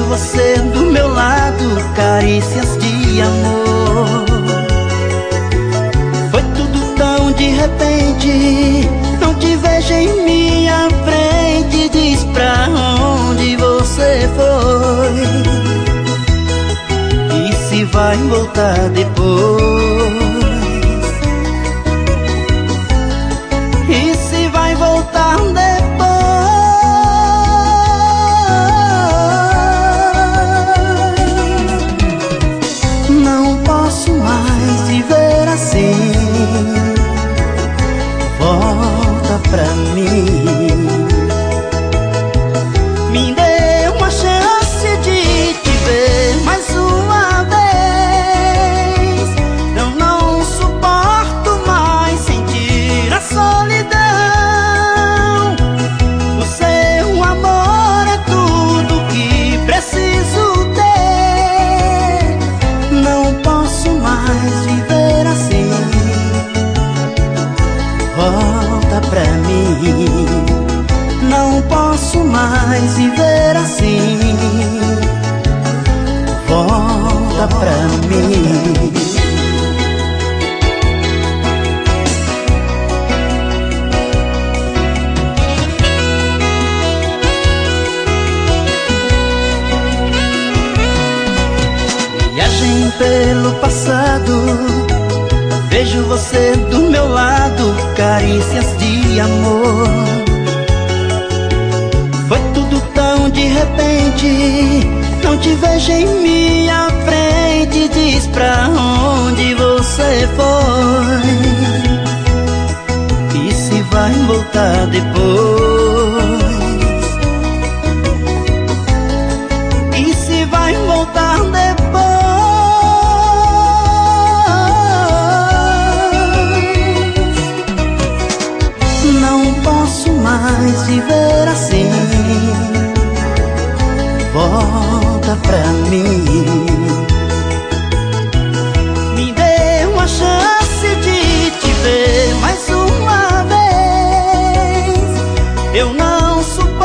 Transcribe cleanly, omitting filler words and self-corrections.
você do meu lado, carícias de amor. Foi tudo tão de repente, não te vejo em minha frente. Diz pra onde você foi e se vai voltar depois. E se vai voltar depois. Não posso mais viver assim. Volta pra mim. Me dê uma chance de te ver mais uma vez. Eu não suporto mais sentir a solidão. O seu amor é tudo que preciso ter. Não posso mais viver assim. Volta pra mim. Não posso mais viver assim. Volta pra mim. Viagem pelo passado, vejo você do meu lado, carícias de amor. Foi tudo tão de repente, não te vejo em minha frente. Diz pra onde você foi e se vai voltar depois. E se vai voltar depois. Não posso mais viver assim. Volta pra mim. Me dê uma chance de te ver mais uma vez. Eu não suporto